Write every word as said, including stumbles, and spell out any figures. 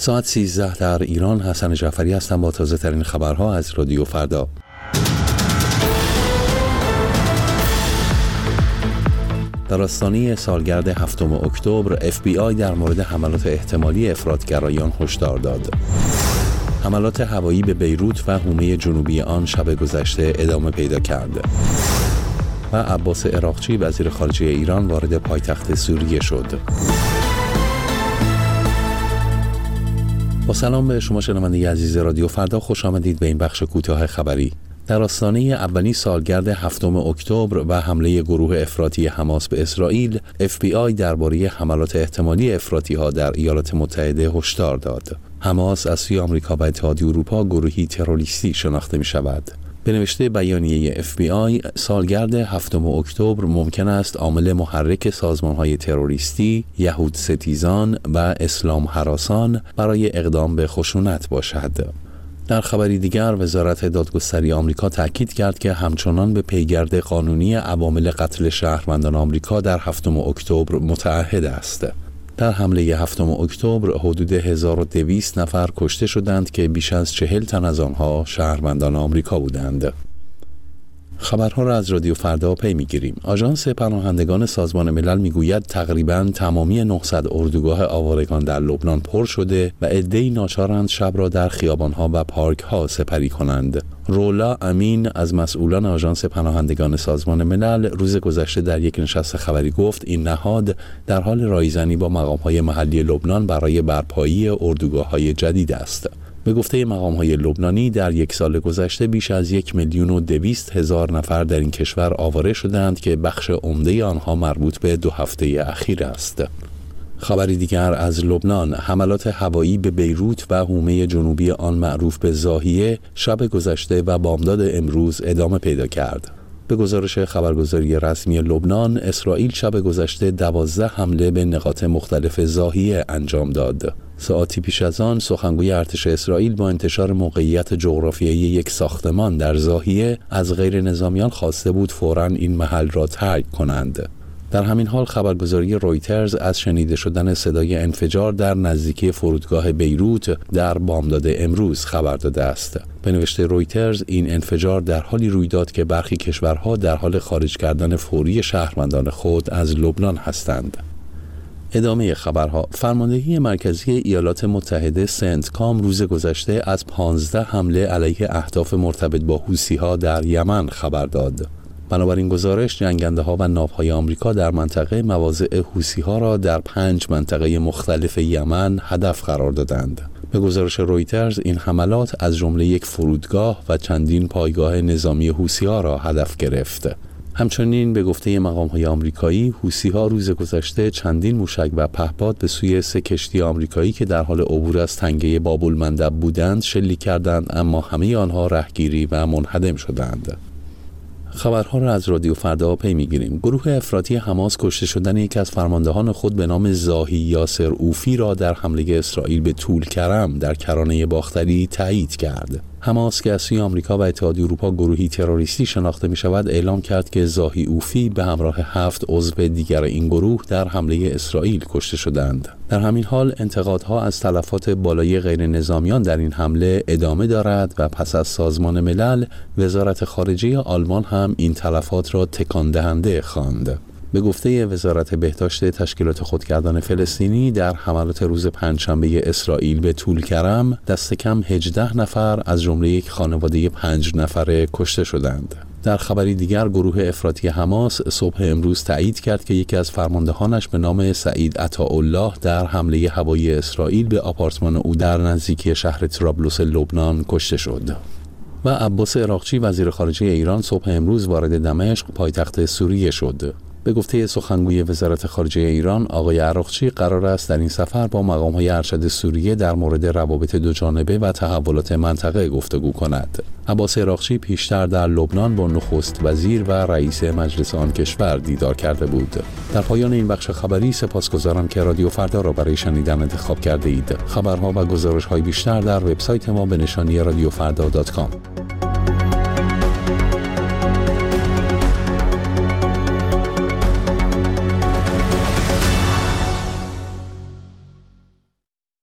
ساعت سیزده در ایران. حسن جعفری هستم با تازه ترین خبرها از رادیو فردا. در آستانه سالگرد هفتم اکتبر، اف بی آی در مورد حملات احتمالی افراطگرایان هشدار داد. حملات هوایی به بیروت و حومه جنوبی آن شب گذشته ادامه پیدا کرد. و عباس عراقچی وزیر خارجه ایران وارد پایتخت سوریه شد. با سلام به شما شنونده عزیز رادیو فردا، خوش آمدید به این بخش کوتاه خبری. در آستانه اولین سالگرد هفتم اکتبر و حمله گروه افراطی حماس به اسرائیل، اف بی آی درباره حملات احتمالی افراطی‌ها در ایالات متحده هشدار داد. حماس از سوی آمریکا و اتحادیه اروپا گروهی تروریستی شناخته می شود. به نوشته بیانیه اف بی آی، سالگرد هفتم اکتبر ممکن است عامل محرک سازمان‌های تروریستی، یهود ستیزان و اسلام هراسان برای اقدام به خشونت باشد. در خبری دیگر، وزارت دادگستری آمریکا تاکید کرد که همچنان به پیگرد قانونی عوامل قتل شهروندان آمریکا در هفتم اکتبر متعهد است. در حمله هفتم اکتبر حدود هزار و دویست نفر کشته شدند که بیش از چهل تن از آنها شهروندان آمریکا بودند. خبرها را از رادیو فردا پی می‌گیریم. آژانس پناهندگان سازمان ملل میگوید تقریباً تمامی نهصد اردوگاه آوارگان در لبنان پر شده و عده‌ای ناچارند شب را در خیابان‌ها و پارک‌ها سپری کنند. رولا امین از مسئولان آژانس پناهندگان سازمان ملل روز گذشته در یک نشست خبری گفت این نهاد در حال رایزنی با مقام‌های محلی لبنان برای برپایی اردوگاه‌های جدید است. به گفته مقام‌های لبنانی، در یک سال گذشته بیش از یک میلیون و دویست هزار نفر در این کشور آواره شدند که بخش عمده آنها مربوط به دو هفته اخیر است. خبری دیگر از لبنان، حملات هوایی به بیروت و حومه جنوبی آن معروف به ضاحیه شب گذشته و بامداد امروز ادامه پیدا کرد. به گزارش خبرگزاری رسمی لبنان، اسرائیل شب گذشته دوازده حمله به نقاط مختلف ضاحیه انجام داد. ساعتی پیش از آن، سخنگوی ارتش اسرائیل با انتشار موقعیت جغرافیایی یک ساختمان در ضاحیه از غیر نظامیان خواسته بود فوراً این محل را ترک کنند. در همین حال خبرگزاری رویترز از شنیده شدن صدای انفجار در نزدیکی فرودگاه بیروت در بامداد امروز خبر داده است. به نوشته رویترز، این انفجار در حالی روی داد که برخی کشورها در حال خارج کردن فوری شهروندان خود از لبنان هستند. ادامه خبرها. فرماندهی مرکزی ایالات متحده سنتکام روز گذشته از پانزده حمله علیه اهداف مرتبط با حوثی‌ها در یمن خبر داد. بنابراین گزارش، جنگنده‌ها و ناوهای آمریکا در منطقه مواضع حوثی‌ها را در پنج منطقه مختلف یمن هدف قرار دادند. به گزارش رویترز، این حملات از جمله یک فرودگاه و چندین پایگاه نظامی حوثی‌ها را هدف گرفت. همچنین به گفته مقام‌های آمریکایی، حوثی‌ها روز گذشته چندین موشک و پهپاد به سوی سه کشتی آمریکایی که در حال عبور از تنگه باب المندب بودند شلیک کردند، اما همه آنها رهگیری و منهدم شدند. خبرها را از رادیو فردا پی می‌گیریم. گروه افراطی حماس کشته شدن یکی از فرماندهان خود به نام زاهی یاسر اوفی را در حمله اسرائیل به طول کرم در کرانه باختری تایید کرد. حماس که از سوی آمریکا و اتحادیه اروپا گروهی تروریستی شناخته می شود، اعلام کرد که زاهی اوفی به همراه هفت عضو دیگر این گروه در حمله اسرائیل کشته شدند. در همین حال انتقادها از تلفات بالای غیر نظامیان در این حمله ادامه دارد و پس از سازمان ملل، وزارت خارجه آلمان هم این تلفات را تکان دهنده خواند. به گفته وزارت بهداشت تشکیلات خودگردان فلسطینی، در حملات روز پنجشنبه اسرائیل به طول کرم دست کم هجده نفر از جمله یک خانواده پنج نفره کشته شدند. در خبری دیگر، گروه افراطی حماس صبح امروز تایید کرد که یکی از فرماندهانش به نام سعید عطاالله در حمله هوایی اسرائیل به آپارتمان او در نزدیکی شهر طرابلس لبنان کشته شد. و عباس عراقچی وزیر خارجه ایران صبح امروز وارد دمشق پایتخت سوریه شد. به گفته سخنگوی وزارت خارجه ایران، آقای عراقچی قرار است در این سفر با مقام‌های ارشد سوریه در مورد روابط دوجانبه و تحولات منطقه گفتگو کند. عباس عراقچی پیشتر در لبنان با نخست وزیر و رئیس مجلس آن کشور دیدار کرده بود. در پایان این بخش خبری سپاسگزارم که رادیو فردا را برای شنیدن انتخاب کرده اید. خبرها و گزارش‌های بیشتر در وبسایت ما به نشانی رادیو فردا دات کام.